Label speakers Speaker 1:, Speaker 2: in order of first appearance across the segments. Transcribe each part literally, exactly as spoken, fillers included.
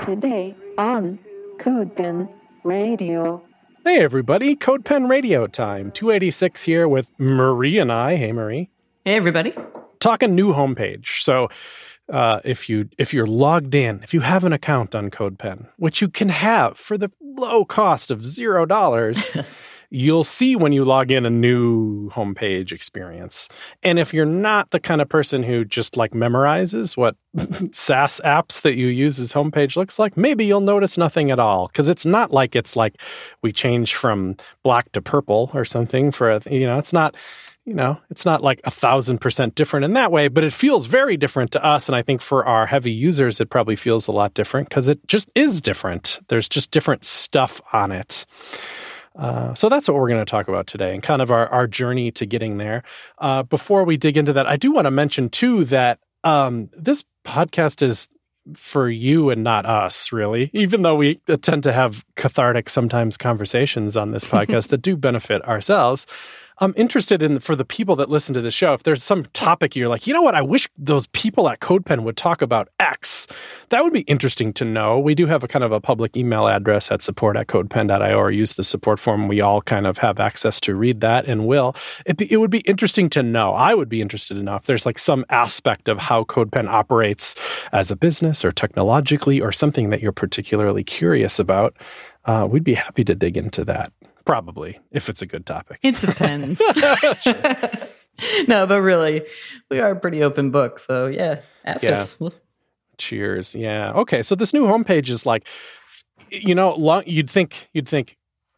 Speaker 1: Today on CodePen Radio.
Speaker 2: Hey everybody, CodePen Radio time. two eighty-six here with Marie and I. Hey Marie.
Speaker 3: Hey everybody.
Speaker 2: Talking new homepage. So uh, if you if you're logged in, if you have an account on CodePen, which you can have for the low cost of zero dollars, you'll see when you log in a new homepage experience. And if you're not the kind of person who just like memorizes what SaaS apps that you use as homepage looks like, maybe you'll notice nothing at all. Because it's not like it's like we change from black to purple or something for a, you know, it's not, you know, it's not like a thousand percent different in that way, but it feels very different to us. And I think for our heavy users, it probably feels a lot different because it just is different. There's just different stuff on it. Uh, so that's what we're going to talk about today and kind of our, our journey to getting there. Uh, before we dig into that, I do want to mention, too, that um, this podcast is for you and not us, really, even though we tend to have cathartic, sometimes, conversations on this podcast that do benefit ourselves. I'm interested in, for the people that listen to the show, if there's some topic you're like, you know what, I wish those people at CodePen would talk about X. That would be interesting to know. We do have a kind of a public email address at support at codepen dot io, or use the support form. We all kind of have access to read that and will. It, be, it would be interesting to know. I would be interested to know if there's like some aspect of how CodePen operates as a business or technologically or something that you're particularly curious about. Uh, we'd be happy to dig into that. Probably, if it's a good topic.
Speaker 3: It depends. No, but really, we are a pretty open book. So yeah, ask
Speaker 2: yeah.
Speaker 3: us.
Speaker 2: Cheers. Yeah. Okay. So this new homepage is like, you know, long, you'd think, you'd think,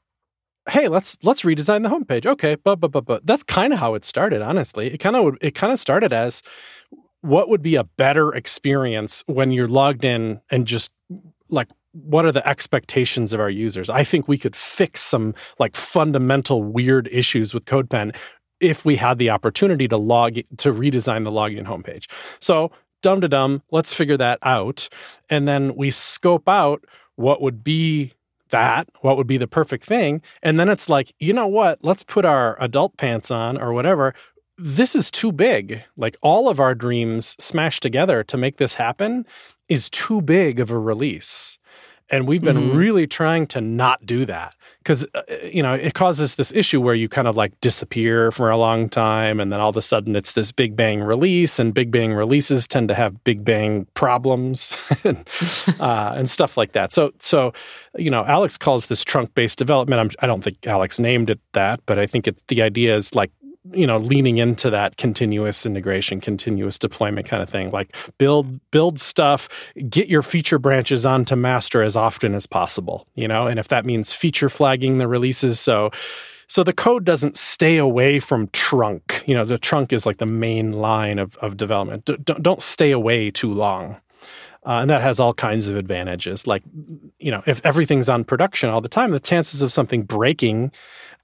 Speaker 2: hey, let's let's redesign the homepage. Okay, but but but but that's kind of how it started. Honestly, it kind of it kind of started as what would be a better experience when you're logged in and just like, what are the expectations of our users? I think we could fix some like fundamental weird issues with CodePen if we had the opportunity to log to redesign the login homepage. So dum to dum, let's figure that out. And then we scope out what would be that, what would be the perfect thing. And then it's like, you know what? Let's put our adult pants on or whatever. This is too big. Like all of our dreams smashed together to make this happen is too big of a release. And we've been mm-hmm. really trying to not do that because, uh, you know, it causes this issue where you kind of like disappear for a long time. And then all of a sudden it's this big bang release, and big bang releases tend to have big bang problems and, uh, and stuff like that. So, so, you know, Alex calls this trunk-based development. I'm, I don't think Alex named it that, but I think it, the idea is like, you know, leaning into that continuous integration, continuous deployment kind of thing, like build, build stuff, get your feature branches onto master as often as possible, you know, and if that means feature flagging the releases. So, so the code doesn't stay away from trunk, you know, the trunk is like the main line of, of development. D- don't, don't stay away too long. Uh, and that has all kinds of advantages. Like, you know, if everything's on production all the time, the chances of something breaking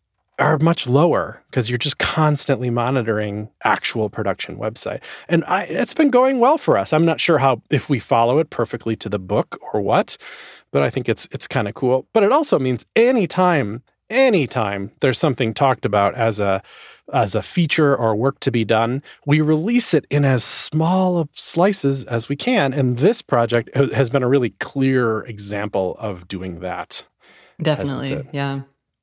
Speaker 2: are much lower because you're just constantly monitoring actual production website. And I, it's been going well for us. I'm not sure how, if we follow it perfectly to the book or what, but I think it's it's kind of cool. But it also means anytime, anytime there's something talked about as a as a feature or work to be done, we release it in as small of slices as we can. And this project has been a really clear example of doing that.
Speaker 3: Definitely, yeah.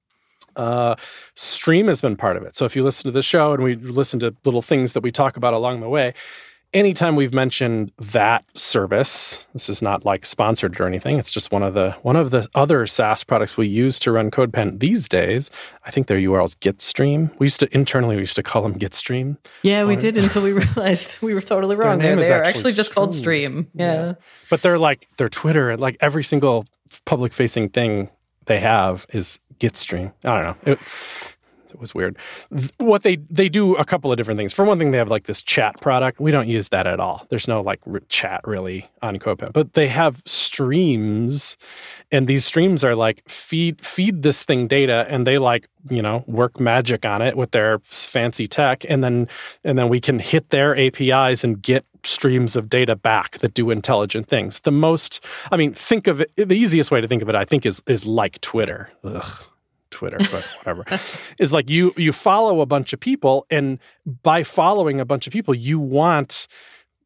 Speaker 2: Uh, Stream has been part of it. So if you listen to the show and we listen to little things that we talk about along the way, anytime we've mentioned that service, this is not like sponsored or anything. It's just one of the one of the other SaaS products we use to run CodePen these days. I think their U R L is Gitstream. We used to internally we used to call them Gitstream.
Speaker 3: Yeah, we did until we realized we were totally wrong. There, they are actually, actually just Stream. Called Stream. Yeah. yeah,
Speaker 2: but they're like their Twitter and like every single public facing thing they have is Gitstream. I don't know. It, it was weird. What they they do a couple of different things. For one thing, they have like this chat product. We don't use that at all. There's no like r- chat really on CodePen, but they have streams, and these streams are like feed feed this thing data, and they like you know work magic on it with their fancy tech, and then and then we can hit their A P Is and get streams of data back that do intelligent things. The most, I mean, think of it, the easiest way to think of it, I think, is is like Twitter. Ugh, Twitter, but whatever. Is like you you follow a bunch of people, and by following a bunch of people, you want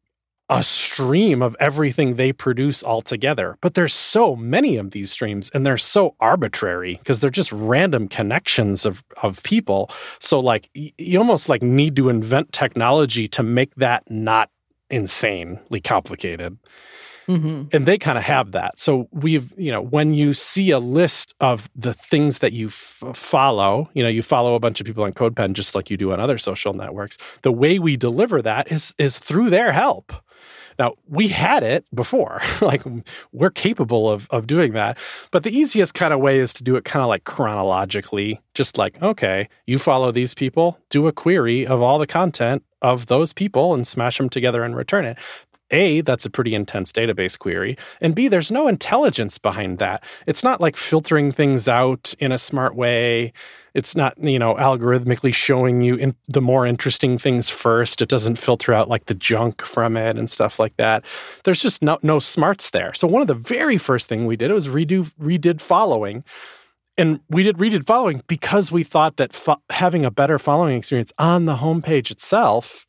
Speaker 2: a stream of everything they produce all together. But there's so many of these streams, and they're so arbitrary because they're just random connections of, of people. So like y- you almost like need to invent technology to make that not insanely complicated.
Speaker 3: Mm-hmm.
Speaker 2: And they kind of have that. So we've, you know, when you see a list of the things that you f- follow, you know, you follow a bunch of people on CodePen just like you do on other social networks. The way we deliver that is is through their help. Now, we had it before, like we're capable of of doing that. But the easiest kind of way is to do it kind of like chronologically, just like, okay, you follow these people, do a query of all the content of those people and smash them together and return it. A, that's a pretty intense database query. And B, there's no intelligence behind that. It's not like filtering things out in a smart way. It's not, you know, algorithmically showing you in the more interesting things first. It doesn't filter out like the junk from it and stuff like that. There's just no, no smarts there. So one of the very first thing we did was redo redid following. And we did redid following because we thought that fo- having a better following experience on the homepage itself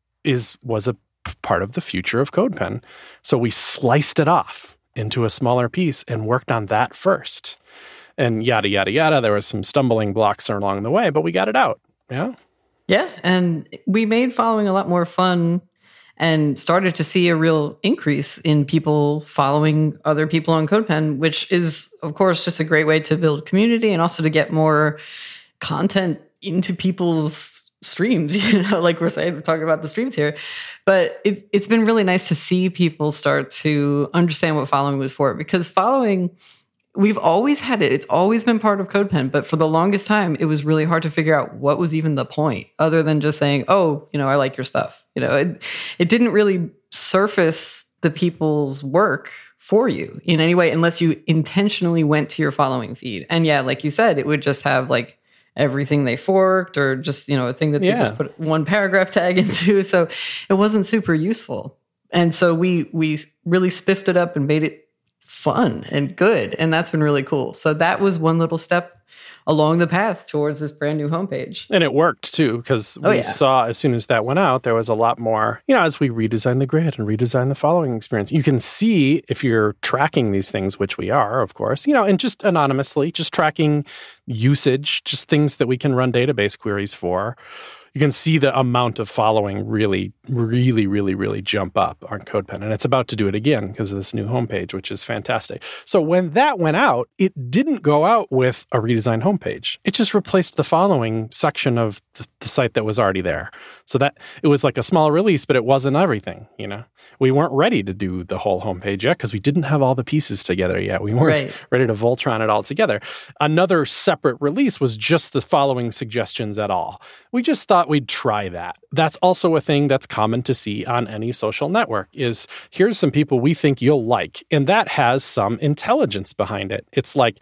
Speaker 2: is was a part of the future of CodePen. So we sliced it off into a smaller piece and worked on that first. And yada, yada, yada. There was some stumbling blocks along the way, but we got it out. Yeah.
Speaker 3: Yeah. And we made following a lot more fun and started to see a real increase in people following other people on CodePen, which is, of course, just a great way to build community and also to get more content into people's streams, you know, like we're saying, we're talking about the streams here. But it, it's been really nice to see people start to understand what following was for, because following, we've always had it. It's always been part of CodePen, but for the longest time, it was really hard to figure out what was even the point other than just saying, oh, you know, I like your stuff. You know, it, it didn't really surface the people's work for you in any way, unless you intentionally went to your following feed. And yeah, like you said, it would just have like everything they forked or just, you know, a thing that
Speaker 2: Yeah.
Speaker 3: they just put one paragraph tag into. So it wasn't super useful. And so we we really spiffed it up and made it fun and good. And that's been really cool. So that was one little step along the path towards this brand new homepage.
Speaker 2: And it worked too, because we
Speaker 3: Oh, yeah.
Speaker 2: saw as soon as that went out, there was a lot more, you know, as we redesigned the grid and redesigned the following experience. You can see if you're tracking these things, which we are, of course, you know, and just anonymously, just tracking usage, just things that we can run database queries for. You can see the amount of following really, really, really, really jump up on CodePen. And it's about to do it again because of this new homepage, which is fantastic. So when that went out, it didn't go out with a redesigned homepage. It just replaced the following section of the, the site that was already there. So that it was like a small release, but it wasn't everything, you know. We weren't ready to do the whole homepage yet because we didn't have all the pieces together yet. We weren't
Speaker 3: Right.
Speaker 2: ready to Voltron it all together. Another separate release was just the following suggestions at all. We just thought we'd try that. That's also a thing that's common to see on any social network is here's some people we think you'll like. And that has some intelligence behind it. It's like,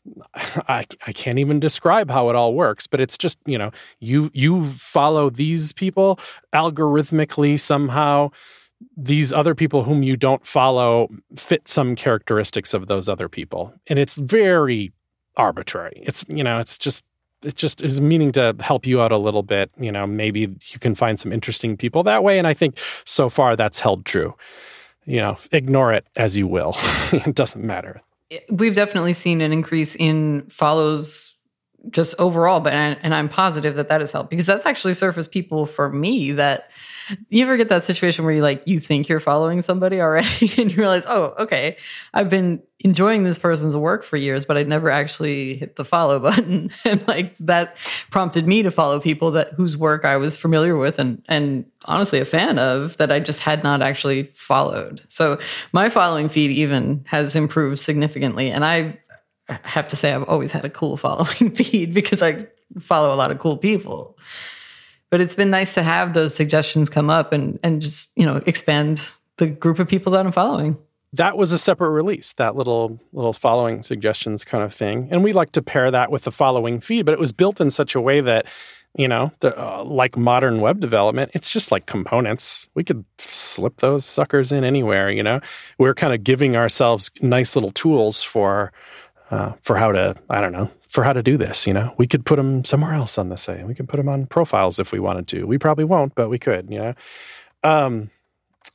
Speaker 2: I, I can't even describe how it all works, but it's just, you know, you you follow these people algorithmically somehow. These other people whom you don't follow fit some characteristics of those other people. And it's very arbitrary. It's, you know, it's just, it just is meaning to help you out a little bit. You know, maybe you can find some interesting people that way. And I think so far that's held true. You know, ignore it as you will. It doesn't matter.
Speaker 3: We've definitely seen an increase in follows just overall, but and I'm positive that that has helped because that's actually surfaced people for me that you ever get that situation where you like you think you're following somebody already and you realize, oh, okay, I've been enjoying this person's work for years, but I'd never actually hit the follow button, and like that prompted me to follow people that whose work I was familiar with and and honestly a fan of that I just had not actually followed. So my following feed even has improved significantly, and I have to say I've always had a cool following feed because I follow a lot of cool people. But it's been nice to have those suggestions come up and and just, you know, expand the group of people that I'm following.
Speaker 2: That was a separate release, that little little following suggestions kind of thing. And we like to pair that with the following feed, but it was built in such a way that, you know, the, uh, like modern web development, it's just like components. We could slip those suckers in anywhere, you know. We're kind of giving ourselves nice little tools for uh, for how to, I don't know, for how to do this, you know. We could put them somewhere else on the site. We could put them on profiles if we wanted to. We probably won't, but we could, you know. Um,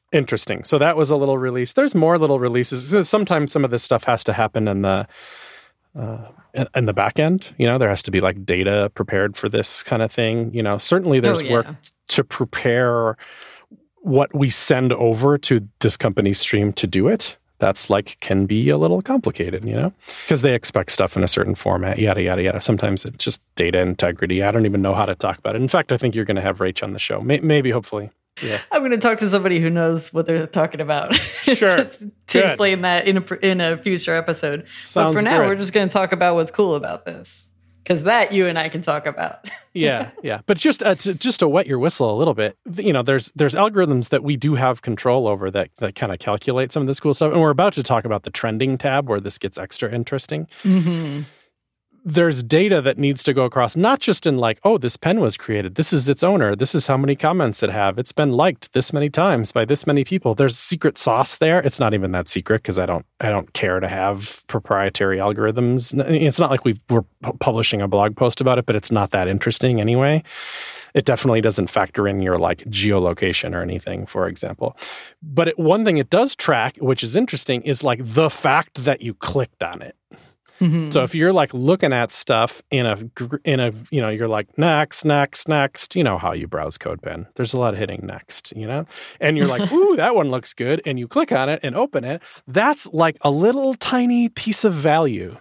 Speaker 2: Interesting. So that was a little release. There's more little releases. Sometimes some of this stuff has to happen in the uh, in the back end. You know, there has to be like data prepared for this kind of thing. You know, certainly there's
Speaker 3: Oh, yeah.
Speaker 2: work to prepare what we send over to this company's stream to do it. That's like can be a little complicated, you know, because they expect stuff in a certain format, yada, yada, yada. Sometimes it's just data integrity. I don't even know how to talk about it. In fact, I think you're going to have Rach on the show. May- maybe, hopefully. Yeah.
Speaker 3: I'm going to talk to somebody who knows what they're talking about
Speaker 2: Sure.
Speaker 3: to, to
Speaker 2: Good.
Speaker 3: explain that in a in a future episode.
Speaker 2: Sounds
Speaker 3: but for now,
Speaker 2: great.
Speaker 3: we're just going to talk about what's cool about this, because that you and I can talk about.
Speaker 2: yeah, yeah. But just uh, to, just to wet your whistle a little bit, you know, there's there's algorithms that we do have control over that that kind of calculate some of this cool stuff. And we're about to talk about the trending tab where this gets extra interesting.
Speaker 3: Mm-hmm.
Speaker 2: There's data that needs to go across, not just in like, oh, this pen was created. This is its owner. This is how many comments it have. It's been liked this many times by this many people. There's secret sauce there. It's not even that secret because I don't I don't care to have proprietary algorithms. It's not like we we're publishing a blog post about it, but it's not that interesting anyway. It definitely doesn't factor in your like geolocation or anything, for example. But it, one thing it does track, which is interesting, is like the fact that you clicked on it.
Speaker 3: Mm-hmm.
Speaker 2: So if you're like looking at stuff in a, gr- in a, you know, you're like, next, next, next, you know how you browse CodePen. There's a lot of hitting next, you know, and you're like, ooh, that one looks good. And you click on it and open it. That's like a little tiny piece of value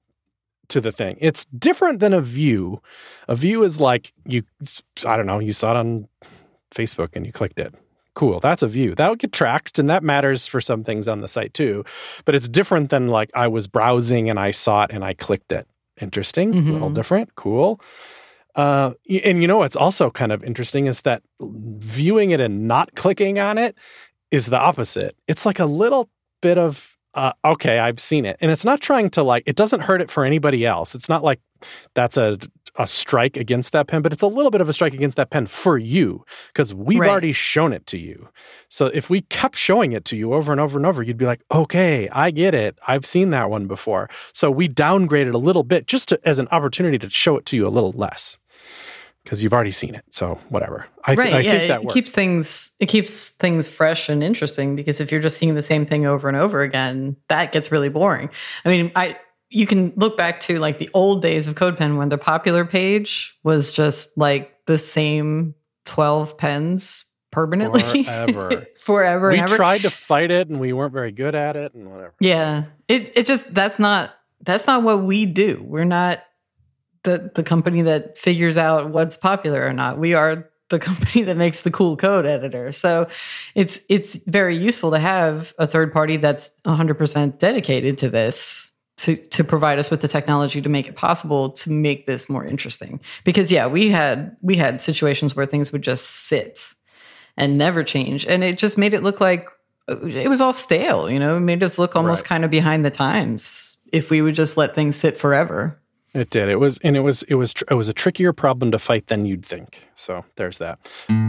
Speaker 2: to the thing. It's different than a view. A view is like you, I don't know, you saw it on Facebook and you clicked it. Cool, that's a view. That would get tracked, and that matters for some things on the site too. But it's different than like I was browsing and I saw it and I clicked it. Interesting,
Speaker 3: Mm-hmm.
Speaker 2: a little different, cool. Uh, and you know what's also kind of interesting is that viewing it and not clicking on it is the opposite. It's like a little bit of, uh, okay, I've seen it. And it's not trying to like, it doesn't hurt it for anybody else. It's not like that's a a strike against that pen, but it's a little bit of a strike against that pen for you because we've
Speaker 3: Right.
Speaker 2: already shown it to you. So if we kept showing it to you over and over and over, you'd be like, okay, I get it. I've seen that one before. So we downgraded a little bit just to, as an opportunity to show it to you a little less because you've already seen it. So whatever. I, th-
Speaker 3: right.
Speaker 2: I
Speaker 3: yeah,
Speaker 2: think that
Speaker 3: it
Speaker 2: works.
Speaker 3: keeps things it keeps things fresh and interesting, because if you're just seeing the same thing over and over again, that gets really boring. I mean, I you can look back to like the old days of CodePen when the popular page was just like the same twelve pens permanently.
Speaker 2: Forever.
Speaker 3: Forever
Speaker 2: we
Speaker 3: and ever.
Speaker 2: tried to fight it and we weren't very good at it and whatever.
Speaker 3: Yeah. It it just that's not that's not what we do. We're not the the company that figures out what's popular or not. We are the company that makes the cool code editor. So it's it's very useful to have a third party that's one hundred percent dedicated to this to to provide us with the technology to make it possible to make this more interesting. Because yeah, we had we had situations where things would just sit and never change, and it just made it look like it was all stale, you know, it made us look almost
Speaker 2: Right.
Speaker 3: kind of behind the times if we would just let things sit forever.
Speaker 2: It did. It was, and it was, it was, tr- it was a trickier problem to fight than you'd think. So there's that.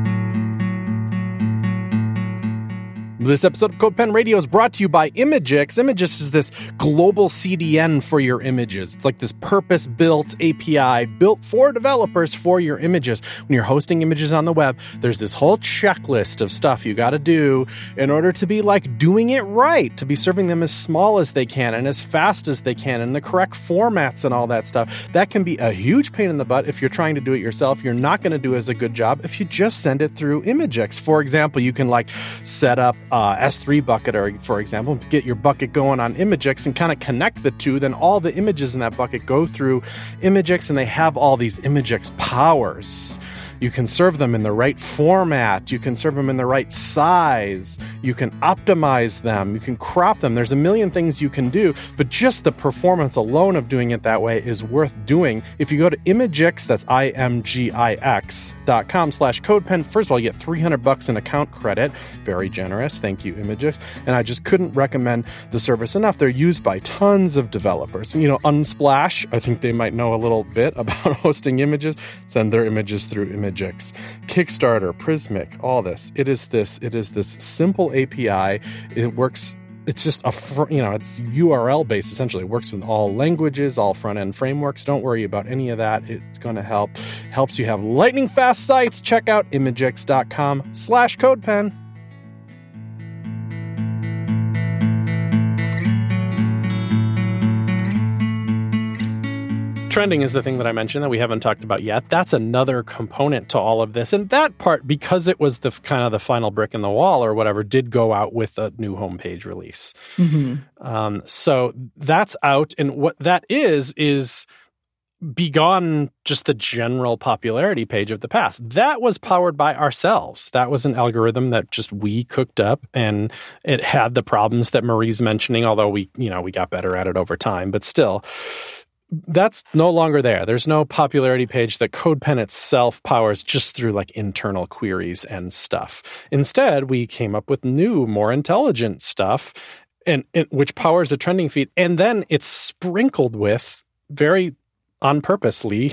Speaker 2: This episode of CodePen Radio is brought to you by Imagix. Imagix is this global C D N for your images. It's like this purpose-built A P I built for developers for your images. When you're hosting images on the web, there's this whole checklist of stuff you got to do in order to be like doing it right, to be serving them as small as they can and as fast as they can in the correct formats and all that stuff. That can be a huge pain in the butt if you're trying to do it yourself. You're not going to do as a good job if you just send it through Imagix. For example, you can like set up Uh, S three bucket, or for example, get your bucket going on Imagix and kind of connect the two. Then all the images in that bucket go through Imagix, and they have all these Imagix powers. You can serve them in the right format. You can serve them in the right size. You can optimize them. You can crop them. There's a million things you can do, but just the performance alone of doing it that way is worth doing. If you go to Imagix, that's I M G I X dot com slash CodePen, first of all, you get three hundred bucks in account credit. Very generous. Thank you, Imagix. And I just couldn't recommend the service enough. They're used by tons of developers. You know, Unsplash, I think they might know a little bit about hosting images. Send their images through Imagix. Imagix, Kickstarter, Prismic, all this. It is this. It is this simple A P I. It works. It's just a, fr- you know, it's U R L based essentially. It works with all languages, all front end frameworks. Don't worry about any of that. It's going to help. Helps you have lightning fast sites. Check out Imagix dot com slash CodePen. trending is the thing that I mentioned that we haven't talked about yet. That's another component to all of this. And that part, because it was the kind of the final brick in the wall or whatever, did go out with a new homepage release. Mm-hmm. Um, so that's out. And what that is, is begone just the general popularity page of the past. That was powered by ourselves. That was an algorithm that just we cooked up, and it had the problems that Marie's mentioning, although we, you know, we got better at it over time, but still, that's no longer there. There's no popularity page that CodePen itself powers just through like internal queries and stuff. Instead, we came up with new, more intelligent stuff, and, and which powers a trending feed, and then it's sprinkled with very on purposely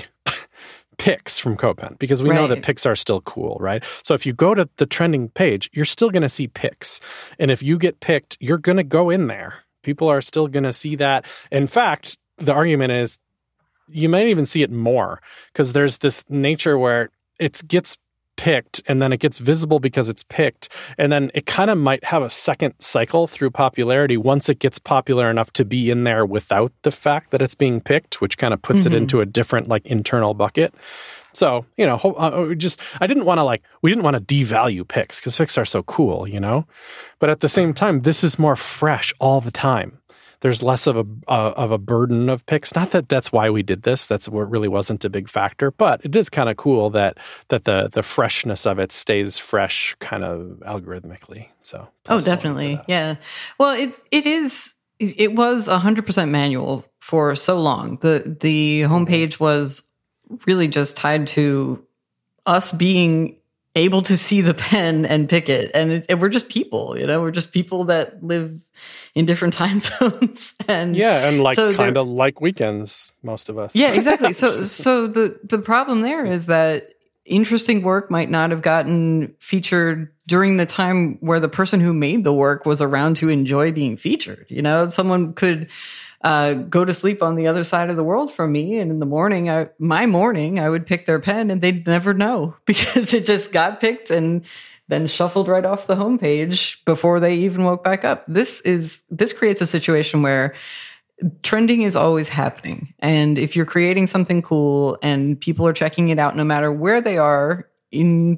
Speaker 2: picks from CodePen, because we right. know that picks are still cool, right? So if you go to the trending page, you're still going to see picks. And if you get picked, you're going to go in there. People are still going to see that. In fact, the argument is you might even see it more, because there's this nature where it gets picked and then it gets visible because it's picked, and then it kind of might have a second cycle through popularity once it gets popular enough to be in there without the fact that it's being picked, which kind of puts mm-hmm. it into a different like internal bucket. So, you know, uh, just I didn't want to like we didn't want to devalue picks, because picks are so cool, you know, but at the same time, this is more fresh all the time. There's less of a uh, of a burden of picks. Not that that's why we did this. That's what really wasn't a big factor. But it is kind of cool that that the the freshness of it stays fresh, kind of algorithmically. So
Speaker 3: oh, definitely, yeah. Well, it it is. It was a hundred percent manual for so long. The the homepage was really just tied to us being able to see the pen and pick it. And, it, and we're just people, you know, we're just people that live in different time zones. And
Speaker 2: yeah, and like so kind of like weekends, most of us.
Speaker 3: Yeah, exactly. So so the, the problem there is that interesting work might not have gotten featured during the time where the person who made the work was around to enjoy being featured. You know, someone could uh, go to sleep on the other side of the world from me, and in the morning, I, my morning, I would pick their pen, and they'd never know, because it just got picked and then shuffled right off the homepage before they even woke back up. This is this creates a situation where trending is always happening, and if you're creating something cool and people are checking it out, no matter where they are in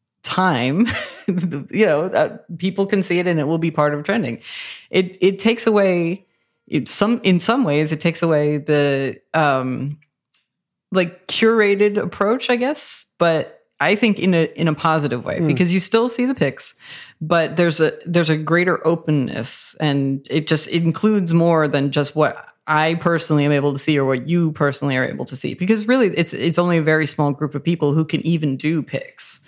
Speaker 3: time, you know, uh, people can see it, and it will be part of trending. It it takes away. It, some in some ways it takes away the um like curated approach, I guess, but I think in a in a positive way, mm. because you still see the pics, but there's a there's a greater openness, and it just it includes more than just what I personally am able to see or what you personally are able to see, because really it's it's only a very small group of people who can even do pics.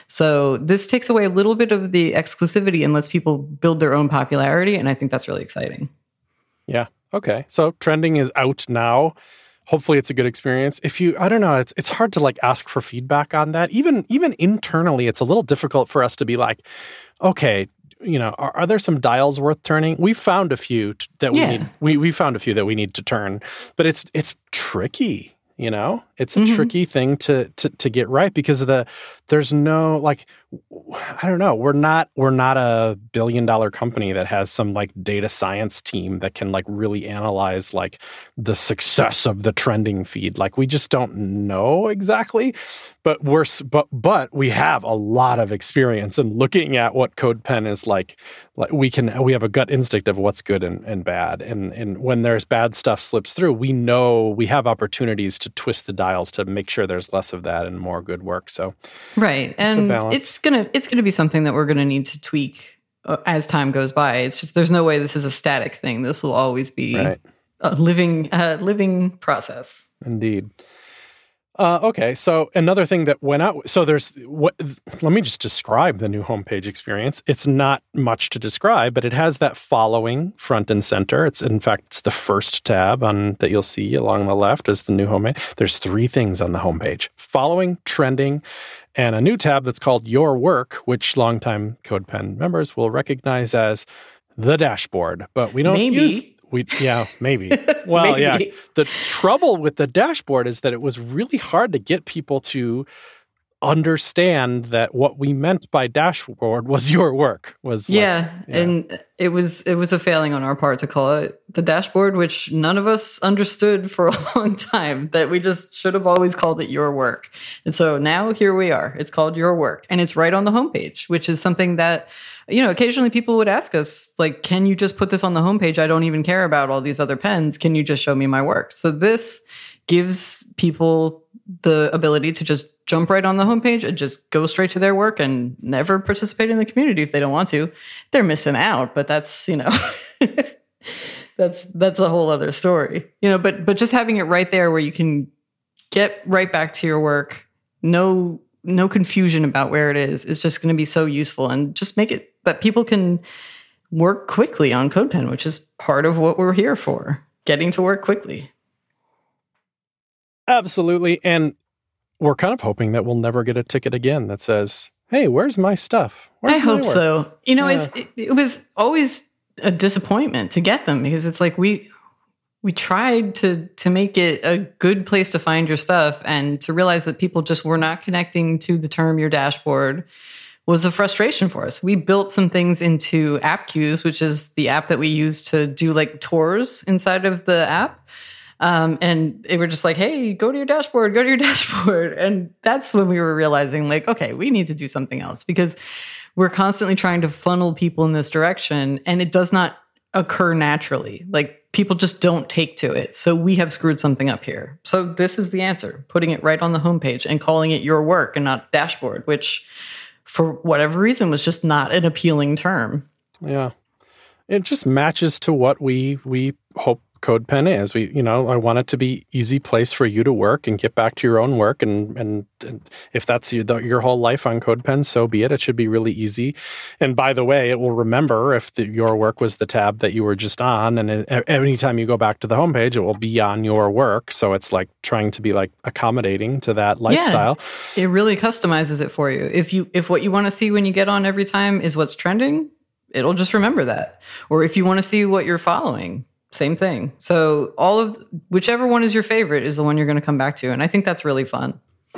Speaker 3: So this takes away a little bit of the exclusivity and lets people build their own popularity, and I think that's really exciting.
Speaker 2: Yeah. Okay. So trending is out now. Hopefully it's a good experience. If you, I don't know, it's it's hard to like ask for feedback on that. Even even internally, it's a little difficult for us to be like, okay, you know, are, are there some dials worth turning? We found a few t- that we
Speaker 3: yeah.
Speaker 2: need. We we found a few that we need to turn, but it's it's tricky. You know, it's a
Speaker 3: mm-hmm.
Speaker 2: tricky thing to, to to get right, because of the there's no like I don't know we're not we're not a billion dollar company that has some like data science team that can like really analyze like the success of the trending feed. Like we just don't know exactly, but we're but but we have a lot of experience in looking at what CodePen is like. Like we can we have a gut instinct of what's good and, and bad, and and when there's bad stuff slips through, we know we have opportunities to twist the dials to make sure there's less of that and more good work. So
Speaker 3: right, and it's gonna it's gonna be something that we're gonna need to tweak as time goes by. It's just there's no way this is a static thing. This will always be
Speaker 2: right.
Speaker 3: a living uh, living process.
Speaker 2: Indeed. Uh, okay, so another thing that went out, so there's, what? let me just describe the new homepage experience. It's not much to describe, but it has that following front and center. It's, in fact, it's the first tab on that you'll see along the left is the new homepage. There's three things on the homepage: following, trending, and a new tab that's called Your Work, which longtime CodePen members will recognize as the dashboard. But we don't
Speaker 3: Maybe.
Speaker 2: use... We, yeah, maybe. Well,
Speaker 3: maybe.
Speaker 2: yeah. The trouble with the dashboard is that it was really hard to get people to understand that what we meant by dashboard was your work. Was like,
Speaker 3: yeah,
Speaker 2: yeah,
Speaker 3: and it was it was a failing on our part to call it the dashboard, which none of us understood for a long time. That we just should have always called it your work. And so now here we are. It's called your work, and it's right on the homepage, which is something that, you know, occasionally people would ask us, like, can you just put this on the homepage? I don't even care about all these other pens. Can you just show me my work? So this gives people the ability to just jump right on the homepage and just go straight to their work and never participate in the community if they don't want to. They're missing out, but that's, you know, that's that's a whole other story. You know, but but just having it right there where you can get right back to your work, no no confusion about where it is, is just going to be so useful, and just make it that people can work quickly on CodePen, which is part of what we're here for, getting to work quickly.
Speaker 2: Absolutely. And we're kind of hoping that we'll never get a ticket again that says, hey, where's my stuff? Where's
Speaker 3: I
Speaker 2: my
Speaker 3: hope
Speaker 2: work?
Speaker 3: so. You know,
Speaker 2: Yeah.
Speaker 3: it's it, it was always a disappointment to get them, because it's like we we tried to to make it a good place to find your stuff, and to realize that people just were not connecting to the term your dashboard was a frustration for us. We built some things into App Queues, which is the app that we use to do like tours inside of the app. Um, and they were just like, hey, go to your dashboard, go to your dashboard. And that's when we were realizing, like, okay, we need to do something else, because we're constantly trying to funnel people in this direction, and it does not occur naturally. Like, people just don't take to it. So we have screwed something up here. So this is the answer, putting it right on the homepage and calling it your work and not dashboard, which for whatever reason was just not an appealing term.
Speaker 2: Yeah. It just matches to what we we hope CodePen is. We, you know, I want it to be easy place for you to work and get back to your own work. And and, and if that's your, the, your whole life on CodePen, so be it. It should be really easy. And by the way, it will remember if the, your work was the tab that you were just on. And it, anytime you go back to the homepage, it will be on your work. So it's like trying to be like accommodating to that lifestyle.
Speaker 3: Yeah, it really customizes it for you. If you if what you want to see when you get on every time is what's trending, it'll just remember that. Or if you want to see what you're following, same thing. So all of whichever one is your favorite is the one you're going to come back to. And I think that's really fun.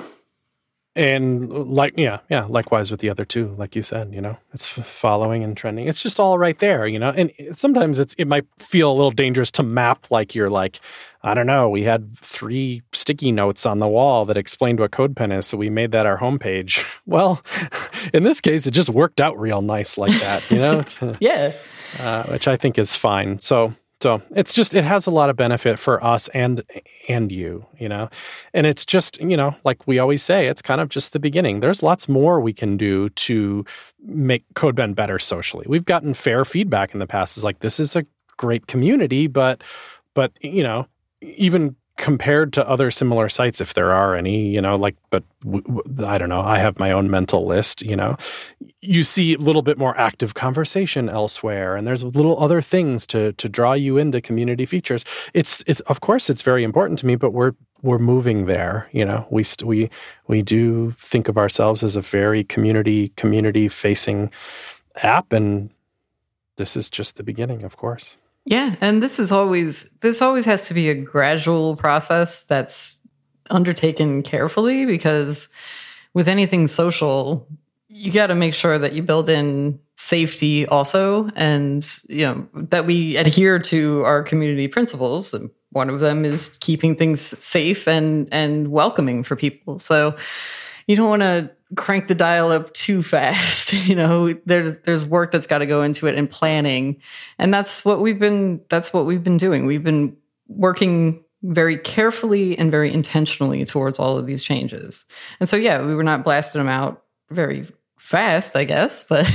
Speaker 2: And like, yeah, yeah, likewise with the other two, like you said, you know, it's following and trending. It's just all right there, you know, and sometimes it's, it might feel a little dangerous to map, like you're like, I don't know, we had three sticky notes on the wall that explained what CodePen is, so we made that our homepage. Well, in this case, it just worked out real nice like that, you know?
Speaker 3: Yeah.
Speaker 2: Uh, which I think is fine. So, So it's just, it has a lot of benefit for us and and you, you know, and it's just, you know, like we always say, it's kind of just the beginning. There's lots more we can do to make CodePen better socially. We've gotten fair feedback in the past. It's like, this is a great community, but, but, you know, even compared to other similar sites, if there are any, you know, like, but w- w- I don't know, I have my own mental list, you know, you see a little bit more active conversation elsewhere, and there's little other things to to draw you into community features. It's, it's, of course, it's very important to me, but we're, we're moving there. You know, we, st- we, we do think of ourselves as a very community, community facing app. And this is just the beginning, of course.
Speaker 3: Yeah, and this is always this always has to be a gradual process that's undertaken carefully, because with anything social, you got to make sure that you build in safety also, and you know that we adhere to our community principles. And one of them is keeping things safe and and welcoming for people. So you don't want to crank the dial up too fast. You know, there's there's work that's got to go into it, and planning. And that's what we've been that's what we've been doing. We've been working very carefully and very intentionally towards all of these changes. And so yeah, we were not blasting them out very fast, I guess, but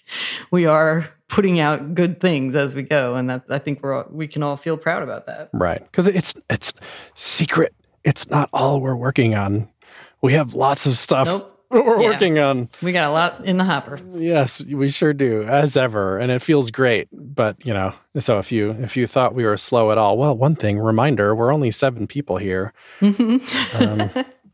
Speaker 3: we are putting out good things as we go, and that I think we're all, we can all feel proud about that.
Speaker 2: Right. Cuz it's it's secret. It's not all we're working on. We have lots of stuff
Speaker 3: Nope.
Speaker 2: we're
Speaker 3: Yeah.
Speaker 2: working on.
Speaker 3: We got a lot in the hopper.
Speaker 2: Yes, we sure do, as ever, and it feels great. But you know, so if you if you thought we were slow at all, well, one thing, reminder: we're only seven people here. Um,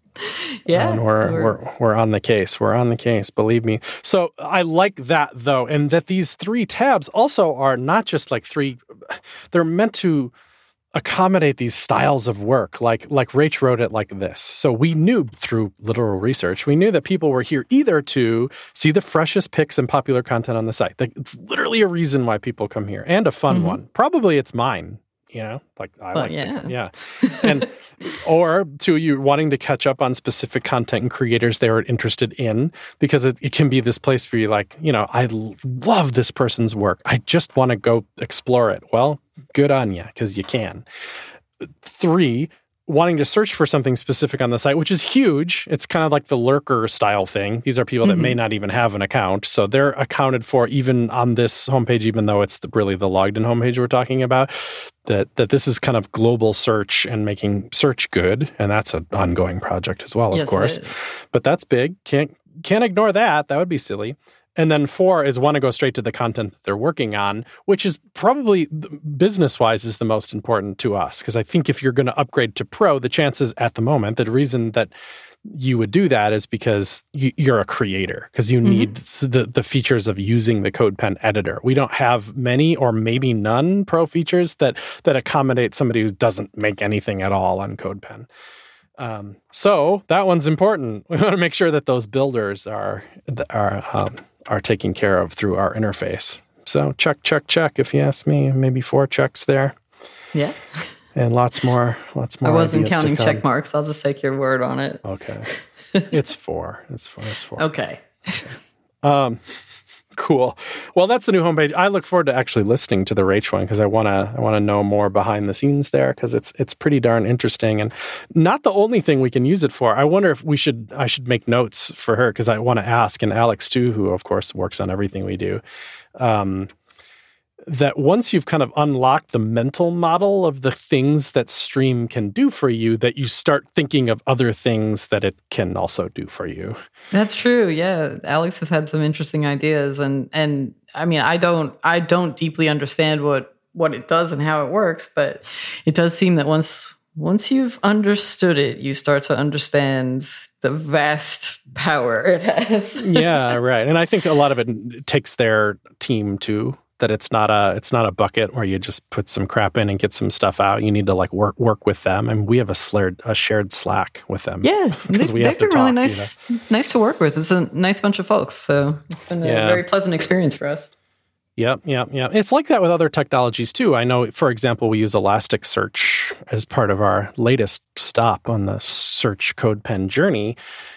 Speaker 3: Yeah,
Speaker 2: and we're,
Speaker 3: we're-
Speaker 2: we're we're on the case. We're on the case. Believe me. So I like that though, and that these three tabs also are not just like three. They're meant to accommodate these styles of work. Like like Rach wrote it like this. So we knew through literal research, we knew that people were here either to see the freshest pics and popular content on the site. Like, it's literally a reason why people come here, and a fun mm-hmm. one. Probably it's mine. You know, like I
Speaker 3: well,
Speaker 2: like
Speaker 3: yeah.
Speaker 2: to, yeah. And, or to you wanting to catch up on specific content and creators they were interested in, because it, it can be this place where you're like, you know, I l- love this person's work. I just want to go explore it. Well, good on you, because you can. Three, wanting to search for something specific on the site, which is huge. It's kind of like the lurker style thing. These are people that mm-hmm. may not even have an account. So they're accounted for even on this homepage, even though it's the, really the logged in homepage we're talking about, that, that this is kind of global search and making search good. And that's an ongoing project as well, of
Speaker 3: yes,
Speaker 2: course. But that's big. Can't, can't ignore that. That would be silly. And then four is want to go straight to the content that they're working on, which is probably business-wise is the most important to us. Because I think if you're going to upgrade to pro, the chances at the moment, the reason that you would do that is because you, you're a creator, because you need mm-hmm. the, the features of using the CodePen editor. We don't have many or maybe none pro features that that accommodate somebody who doesn't make anything at all on CodePen. Um, so that one's important. We want to make sure that those builders are are um, are taken care of through our interface. So check, check, check. If you ask me, maybe four checks there.
Speaker 3: Yeah.
Speaker 2: And lots more, lots more.
Speaker 3: I wasn't
Speaker 2: ideas
Speaker 3: counting
Speaker 2: to come.
Speaker 3: check marks. I'll just take your word on it.
Speaker 2: Okay. It's four. It's four. It's four.
Speaker 3: Okay.
Speaker 2: Um, cool. Well, that's the new homepage. I look forward to actually listening to the Rach one, because I want to I want to know more behind the scenes there, because it's it's pretty darn interesting, and not the only thing we can use it for. I wonder if we should I should make notes for her, because I want to ask, and Alex too, who of course works on everything we do, um, that once you've kind of unlocked the mental model of the things that Stream can do for you, that you start thinking of other things that it can also do for you.
Speaker 3: That's true. Yeah. Alex has had some interesting ideas, and, and I mean, I don't, I don't deeply understand what, what it does and how it works, but it does seem that once, once you've understood it, you start to understand the vast power it has.
Speaker 2: Yeah, right. And I think a lot of it takes their team too. That it's not a it's not a bucket where you just put some crap in and get some stuff out. You need to like work work with them, and we have a shared a shared Slack with them.
Speaker 3: Yeah, they,
Speaker 2: we
Speaker 3: they've
Speaker 2: have to
Speaker 3: been really
Speaker 2: talk,
Speaker 3: nice
Speaker 2: you know?
Speaker 3: nice to work with. It's a nice bunch of folks, so it's been a
Speaker 2: yeah.
Speaker 3: very pleasant experience for us.
Speaker 2: Yep, yep, yep. It's like that with other technologies too. I know, for example, we use Elasticsearch as part of our latest stop on the search CodePen journey.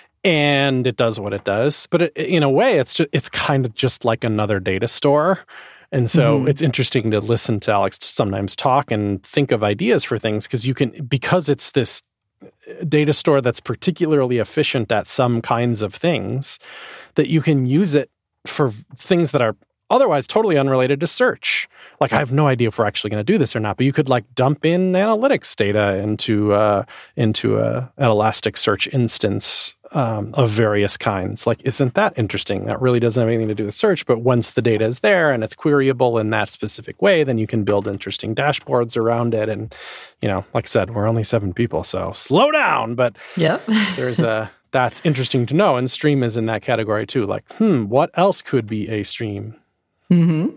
Speaker 2: And it does what it does, but it, in a way, it's just, it's kind of just like another data store. And so mm-hmm. it's interesting to listen to Alex sometimes talk and think of ideas for things, because you can, because it's this data store that's particularly efficient at some kinds of things, that you can use it for things that are otherwise totally unrelated to search. Like, I have no idea if we're actually going to do this or not, but you could like dump in analytics data into uh, into a, an Elasticsearch instance um, of various kinds. Like, isn't that interesting? That really doesn't have anything to do with search, but once the data is there and it's queryable in that specific way, then you can build interesting dashboards around it. And, you know, like I said, we're only seven people, so slow down. But
Speaker 3: yep.
Speaker 2: there's a that's interesting to know. And Stream is in that category too. Like, hmm, what else could be a stream?
Speaker 3: Mm-hmm.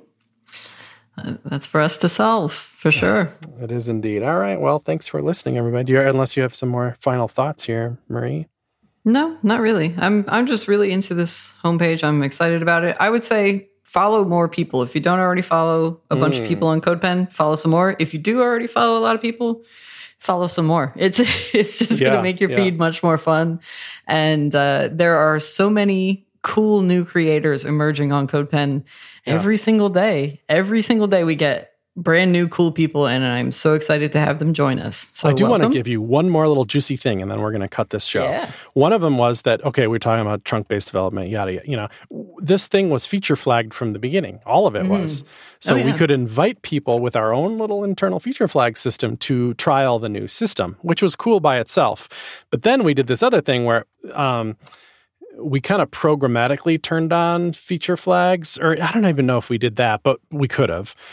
Speaker 3: Uh, that's for us to solve, for sure.
Speaker 2: It is indeed. All right. Well, thanks for listening, everybody. Do you, unless you have some more final thoughts here, Marie?
Speaker 3: No, not really. I'm I'm just really into this homepage. I'm excited about it. I would say follow more people. If you don't already follow a bunch mm. of people on CodePen, follow some more. If you do already follow a lot of people, follow some more. It's it's just yeah, going to make your yeah. feed much more fun. And uh, there are so many cool new creators emerging on CodePen yeah. every single day. Every single day we get brand new cool people, and I'm so excited to have them join us. So
Speaker 2: I do
Speaker 3: welcome.
Speaker 2: want to give you one more little juicy thing, and then we're going to cut this show.
Speaker 3: Yeah.
Speaker 2: One of them was that, okay, we're talking about trunk-based development, yada, yada. You know, this thing was feature flagged from the beginning. All of it mm. was. So oh, yeah. we could invite people with our own little internal feature flag system to trial the new system, which was cool by itself. But then we did this other thing where um, we kind of programmatically turned on feature flags, or I don't even know if we did that, but we could have.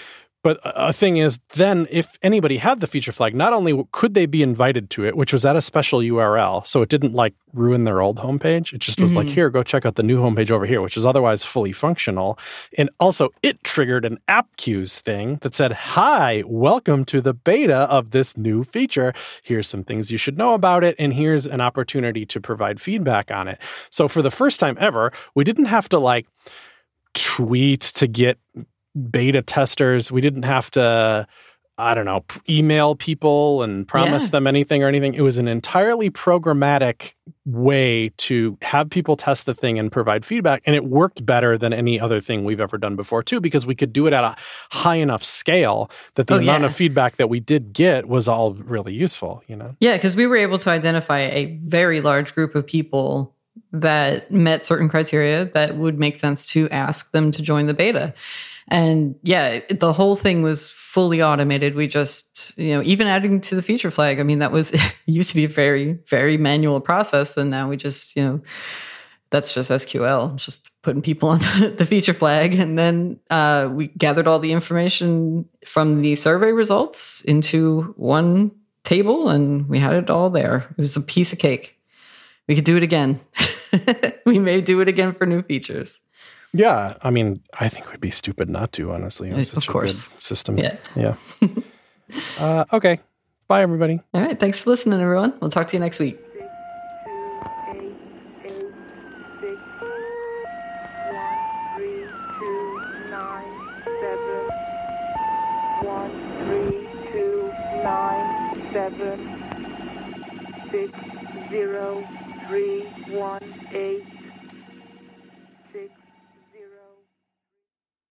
Speaker 2: But a thing is, then if anybody had the feature flag, not only could they be invited to it, which was at a special U R L, so it didn't like ruin their old homepage. It just was mm-hmm. like, here, go check out the new homepage over here, which is otherwise fully functional. And also it triggered an app queues thing that said, hi, welcome to the beta of this new feature. Here's some things you should know about it. And here's an opportunity to provide feedback on it. So for the first time ever, we didn't have to like tweet to get beta testers. We didn't have to, I don't know, email people and promise yeah. them anything or anything. It was an entirely programmatic way to have people test the thing and provide feedback. And it worked better than any other thing we've ever done before, too, because we could do it at a high enough scale that the oh, amount yeah. of feedback that we did get was all really useful, you know?
Speaker 3: Yeah, because we were able to identify a very large group of people that met certain criteria that would make sense to ask them to join the beta. And yeah, it, the whole thing was fully automated. We just, you know, even adding to the feature flag, I mean, that was, it used to be a very, very manual process. And now we just, you know, that's just S Q L, just putting people on the, the feature flag. And then uh, we gathered all the information from the survey results into one table and we had it all there. It was a piece of cake. We could do it again. We may do it again for new features.
Speaker 2: Yeah, I mean, I think we'd be stupid not to, honestly. It was such
Speaker 3: of course.
Speaker 2: A good system.
Speaker 3: Yeah.
Speaker 2: Yeah. uh, okay. Bye, everybody.
Speaker 3: All right. Thanks for listening, everyone. We'll talk to you next week.
Speaker 4: Six zero three one eight